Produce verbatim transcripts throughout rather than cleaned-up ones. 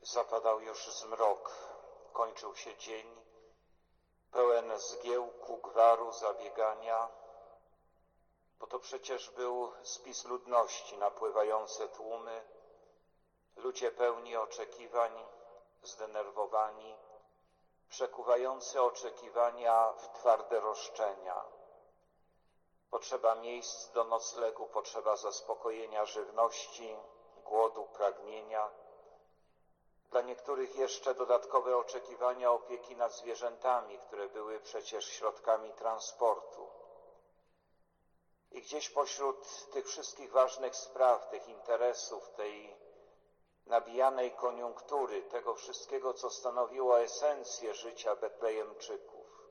Zapadał już zmrok, kończył się dzień, pełen zgiełku, gwaru, zabiegania, bo to przecież był spis ludności, napływające tłumy, ludzie pełni oczekiwań, zdenerwowani, przekuwający oczekiwania w twarde roszczenia. Potrzeba miejsc do noclegu, potrzeba zaspokojenia żywności, głodu, pragnienia. Dla niektórych jeszcze dodatkowe oczekiwania opieki nad zwierzętami, które były przecież środkami transportu. I gdzieś pośród tych wszystkich ważnych spraw, tych interesów, tej nabijanej koniunktury, tego wszystkiego, co stanowiło esencję życia Betlejemczyków,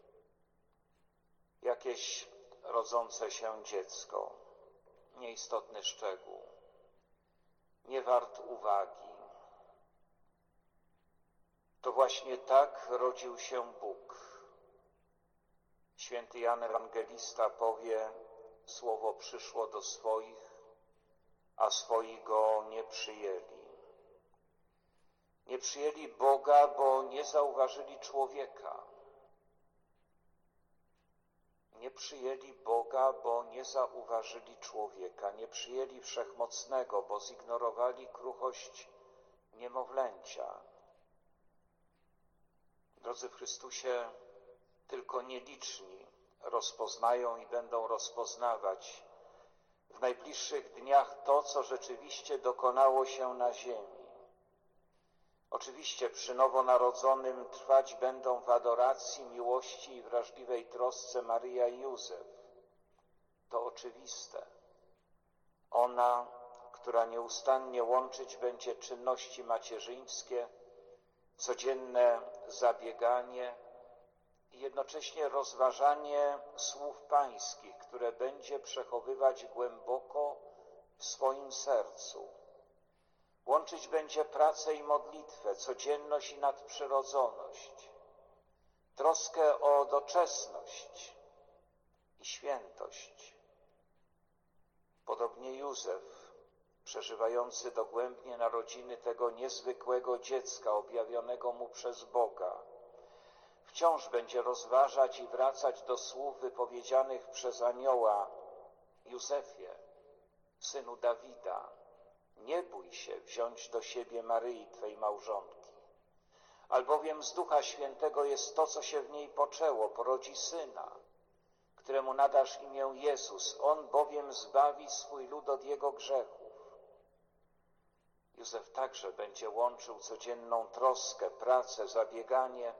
jakieś rodzące się dziecko, nieistotny szczegół, nie wart uwagi. To właśnie tak rodził się Bóg. Święty Jan Ewangelista powie: słowo przyszło do swoich, a swoi go nie przyjęli. Nie przyjęli Boga, bo nie zauważyli człowieka. Nie przyjęli Boga, bo nie zauważyli człowieka. Nie przyjęli Wszechmocnego, bo zignorowali kruchość niemowlęcia. Drodzy w Chrystusie, tylko nieliczni rozpoznają i będą rozpoznawać w najbliższych dniach to, co rzeczywiście dokonało się na ziemi. Oczywiście przy nowonarodzonym trwać będą w adoracji, miłości i wrażliwej trosce Maryja i Józef. To oczywiste. Ona, która nieustannie łączyć będzie czynności macierzyńskie, codzienne zabieganie i jednocześnie rozważanie słów pańskich, które będzie przechowywać głęboko w swoim sercu. Łączyć będzie pracę i modlitwę, codzienność i nadprzyrodzoność, troskę o doczesność i świętość. Podobnie Józef, przeżywający dogłębnie narodziny tego niezwykłego dziecka objawionego mu przez Boga, wciąż będzie rozważać i wracać do słów wypowiedzianych przez anioła: Józefie, synu Dawida, nie bój się wziąć do siebie Maryi, Twej małżonki, albowiem z Ducha Świętego jest to, co się w niej poczęło, porodzi syna, któremu nadasz imię Jezus. On bowiem zbawi swój lud od jego grzechów. Józef także będzie łączył codzienną troskę, pracę, zabieganie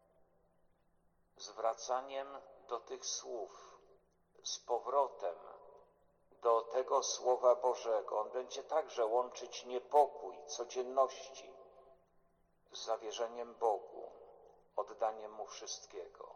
z wracaniem do tych słów, z powrotem do tego Słowa Bożego. On będzie także łączyć niepokój codzienności z zawierzeniem Bogu, oddaniem Mu wszystkiego.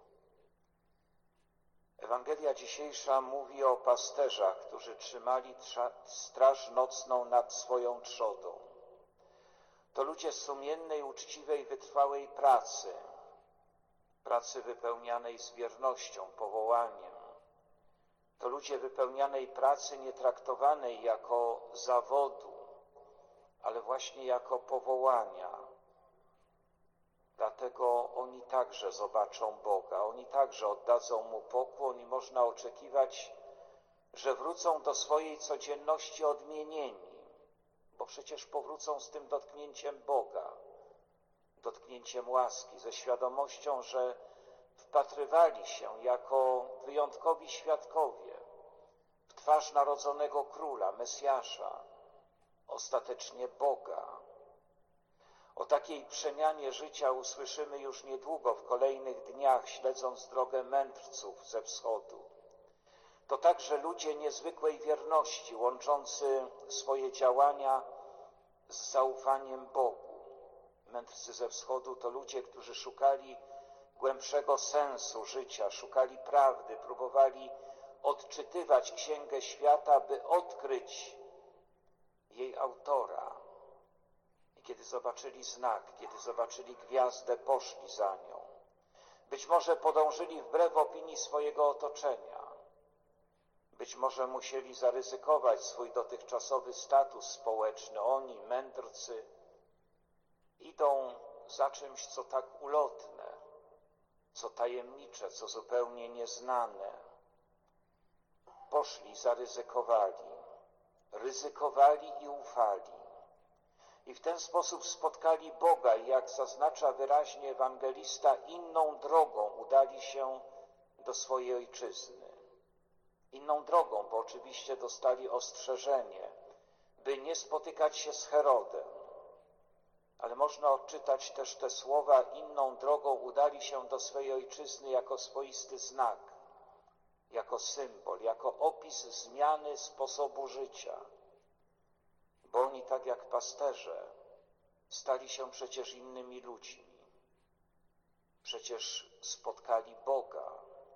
Ewangelia dzisiejsza mówi o pasterzach, którzy trzymali straż nocną nad swoją trzodą. To ludzie sumiennej, uczciwej, wytrwałej pracy, pracy wypełnianej z wiernością, powołaniem. To ludzie wypełnianej pracy nie traktowanej jako zawodu, ale właśnie jako powołania. Dlatego oni także zobaczą Boga, oni także oddadzą Mu pokłon i można oczekiwać, że wrócą do swojej codzienności odmienieni, bo przecież powrócą z tym dotknięciem Boga, dotknięciem łaski, ze świadomością, że wpatrywali się jako wyjątkowi świadkowie w twarz narodzonego Króla, Mesjasza, ostatecznie Boga. O takiej przemianie życia usłyszymy już niedługo, w kolejnych dniach, śledząc drogę mędrców ze wschodu. To także ludzie niezwykłej wierności, łączący swoje działania z zaufaniem Bogu. Mędrcy ze wschodu to ludzie, którzy szukali głębszego sensu życia, szukali prawdy, próbowali odczytywać Księgę Świata, by odkryć jej autora. I kiedy zobaczyli znak, kiedy zobaczyli gwiazdę, poszli za nią. Być może podążyli wbrew opinii swojego otoczenia. Być może musieli zaryzykować swój dotychczasowy status społeczny. Oni, mędrcy, Idą za czymś, co tak ulotne, co tajemnicze, co zupełnie nieznane. Poszli, zaryzykowali, ryzykowali i ufali. I w ten sposób spotkali Boga i jak zaznacza wyraźnie ewangelista, inną drogą udali się do swojej ojczyzny. Inną drogą, bo oczywiście dostali ostrzeżenie, by nie spotykać się z Herodem. Ale można odczytać też te słowa, inną drogą udali się do swojej ojczyzny jako swoisty znak, jako symbol, jako opis zmiany sposobu życia. Bo oni, tak jak pasterze, stali się przecież innymi ludźmi. Przecież spotkali Boga.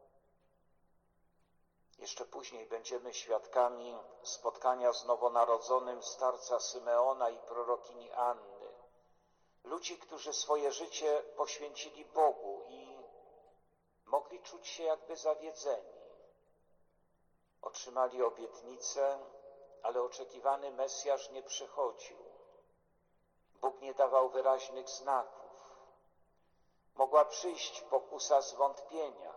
Jeszcze później będziemy świadkami spotkania z nowonarodzonym starca Symeona i prorokini Anny. Ludzi, którzy swoje życie poświęcili Bogu i mogli czuć się jakby zawiedzeni. Otrzymali obietnicę, ale oczekiwany Mesjasz nie przychodził. Bóg nie dawał wyraźnych znaków. Mogła przyjść pokusa zwątpienia,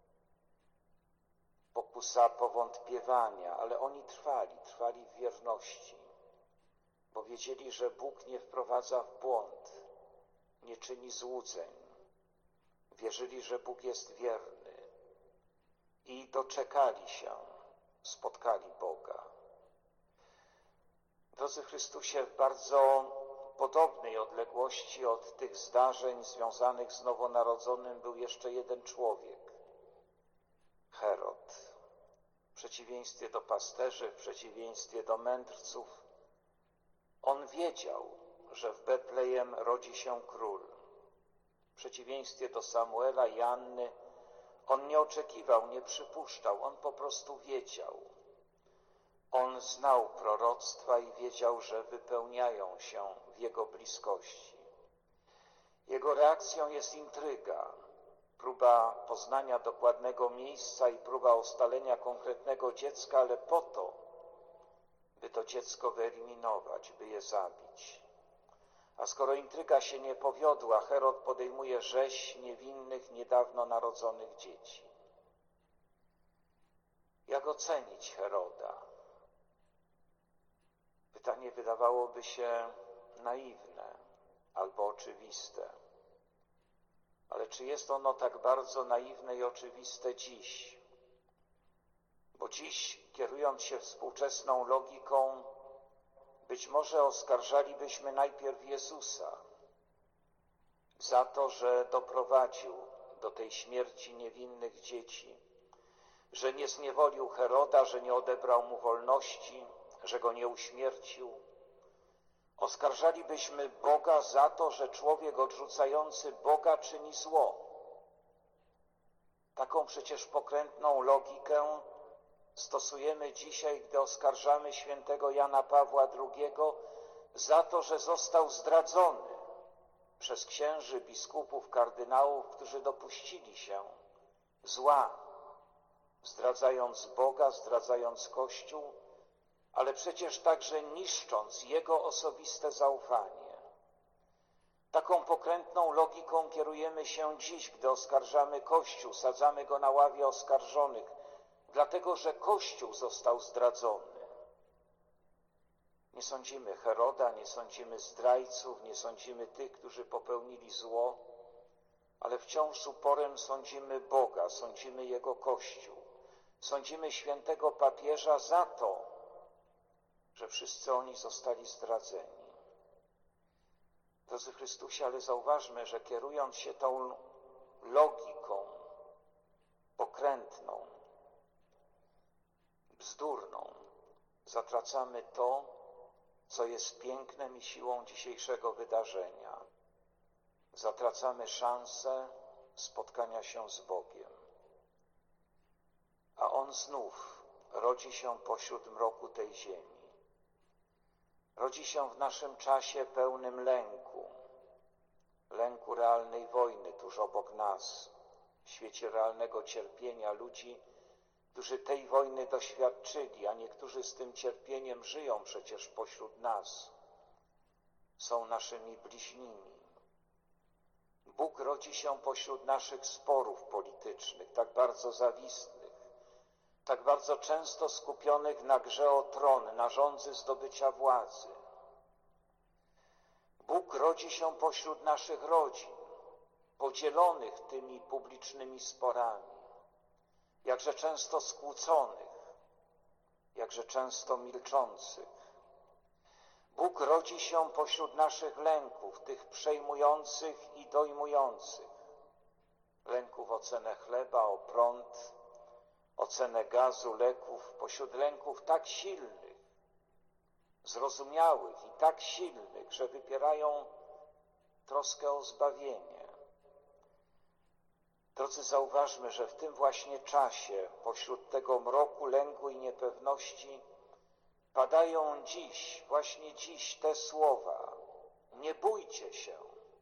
pokusa powątpiewania, ale oni trwali, trwali w wierności, bo wiedzieli, że Bóg nie wprowadza w błąd, nie czyni złudzeń. Wierzyli, że Bóg jest wierny i doczekali się, spotkali Boga. Drodzy Chrystusie, w bardzo podobnej odległości od tych zdarzeń związanych z nowonarodzonym był jeszcze jeden człowiek, Herod. W przeciwieństwie do pasterzy, w przeciwieństwie do mędrców, on wiedział, że w Betlejem rodzi się król. W przeciwieństwie do Samuela i Anny, on nie oczekiwał, nie przypuszczał, on po prostu wiedział. On znał proroctwa i wiedział, że wypełniają się w jego bliskości. Jego reakcją jest intryga, próba poznania dokładnego miejsca i próba ustalenia konkretnego dziecka, ale po to, by to dziecko wyeliminować, by je zabić. A skoro intryga się nie powiodła, Herod podejmuje rzeź niewinnych, niedawno narodzonych dzieci. Jak ocenić Heroda? Pytanie wydawałoby się naiwne albo oczywiste. Ale czy jest ono tak bardzo naiwne i oczywiste dziś? Bo dziś, kierując się współczesną logiką, być może oskarżalibyśmy najpierw Jezusa za to, że doprowadził do tej śmierci niewinnych dzieci, że nie zniewolił Heroda, że nie odebrał mu wolności, że go nie uśmiercił. Oskarżalibyśmy Boga za to, że człowiek odrzucający Boga czyni zło. Taką przecież pokrętną logikę stosujemy dzisiaj, gdy oskarżamy świętego Jana Pawła drugiego za to, że został zdradzony przez księży, biskupów, kardynałów, którzy dopuścili się zła, zdradzając Boga, zdradzając Kościół, ale przecież także niszcząc jego osobiste zaufanie. Taką pokrętną logiką kierujemy się dziś, gdy oskarżamy Kościół, sadzamy go na ławie oskarżonych, dlatego że Kościół został zdradzony. Nie sądzimy Heroda, nie sądzimy zdrajców, nie sądzimy tych, którzy popełnili zło, ale wciąż z uporem sądzimy Boga, sądzimy Jego Kościół. Sądzimy świętego papieża za to, że wszyscy oni zostali zdradzeni. Drodzy Chrystusie, ale zauważmy, że kierując się tą logiką pokrętną, bzdurną, zatracamy to, co jest pięknem i siłą dzisiejszego wydarzenia. Zatracamy szansę spotkania się z Bogiem. A On znów rodzi się pośród mroku tej ziemi. Rodzi się w naszym czasie pełnym lęku, lęku realnej wojny tuż obok nas, w świecie realnego cierpienia ludzi, którzy tej wojny doświadczyli, a niektórzy z tym cierpieniem żyją przecież pośród nas. są naszymi bliźnimi. Bóg rodzi się pośród naszych sporów politycznych, tak bardzo zawistnych, tak bardzo często skupionych na grze o tron, na żądzy zdobycia władzy. Bóg rodzi się pośród naszych rodzin, podzielonych tymi publicznymi sporami, jakże często skłóconych, jakże często milczących. Bóg rodzi się pośród naszych lęków, tych przejmujących i dojmujących. Lęków o cenę chleba, o prąd, o cenę gazu, leków, pośród lęków tak silnych, zrozumiałych i tak silnych, że wypierają troskę o zbawienie. Drodzy, zauważmy, że w tym właśnie czasie, pośród tego mroku, lęku i niepewności, padają dziś, właśnie dziś te słowa: nie bójcie się,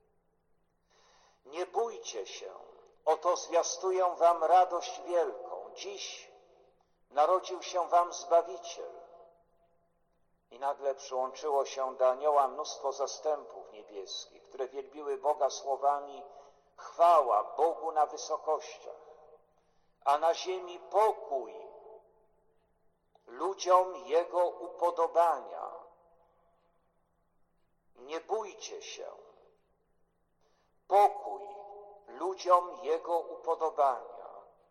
nie bójcie się, oto zwiastuję wam radość wielką, dziś narodził się wam Zbawiciel. I nagle przyłączyło się do anioła mnóstwo zastępów niebieskich, które wielbiły Boga słowami: chwała Bogu na wysokościach, a na ziemi pokój ludziom Jego upodobania. Nie bójcie się, pokój ludziom Jego upodobania.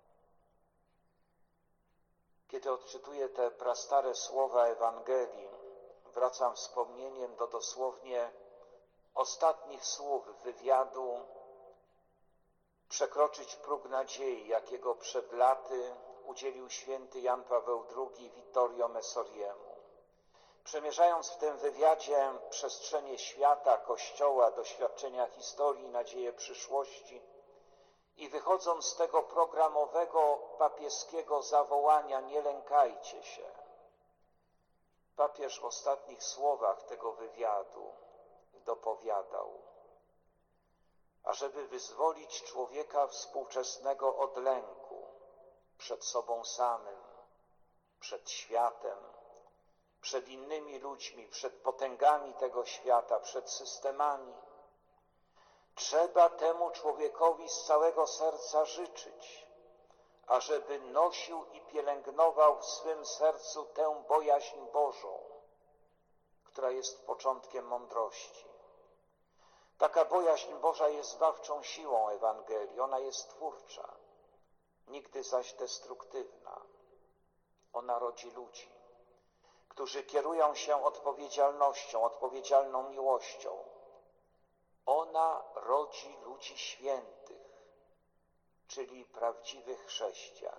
Kiedy odczytuję te prastare słowa Ewangelii, wracam wspomnieniem do dosłownie ostatnich słów wywiadu przekroczyć próg nadziei, jakiego przed laty udzielił święty Jan Paweł drugi Vittorio Messoriemu. Przemierzając w tym wywiadzie przestrzenie świata, Kościoła, doświadczenia historii, nadzieję przyszłości i wychodząc z tego programowego papieskiego zawołania: nie lękajcie się, papież w ostatnich słowach tego wywiadu dopowiadał: ażeby wyzwolić człowieka współczesnego od lęku przed sobą samym, przed światem, przed innymi ludźmi, przed potęgami tego świata, przed systemami, trzeba temu człowiekowi z całego serca życzyć, ażeby nosił i pielęgnował w swym sercu tę bojaźń Bożą, która jest początkiem mądrości. Taka bojaźń Boża jest zbawczą siłą Ewangelii, ona jest twórcza, nigdy zaś destruktywna. Ona rodzi ludzi, którzy kierują się odpowiedzialnością, odpowiedzialną miłością. Ona rodzi ludzi świętych, czyli prawdziwych chrześcijan.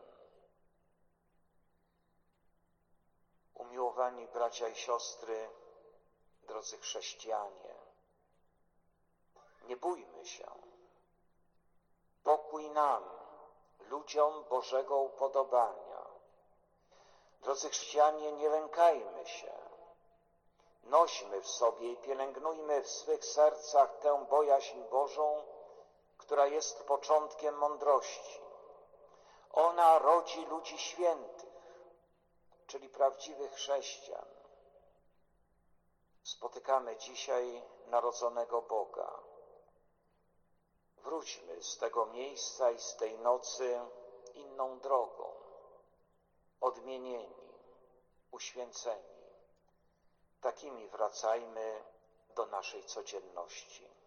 Umiłowani bracia i siostry, drodzy chrześcijanie, nie bójmy się. Pokój nam, ludziom Bożego upodobania. Drodzy chrześcijanie, nie lękajmy się. Nośmy w sobie i pielęgnujmy w swych sercach tę bojaźń Bożą, która jest początkiem mądrości. Ona rodzi ludzi świętych, czyli prawdziwych chrześcijan. Spotykamy dzisiaj narodzonego Boga. Wróćmy z tego miejsca i z tej nocy inną drogą, odmienieni, uświęceni. Takimi wracajmy do naszej codzienności.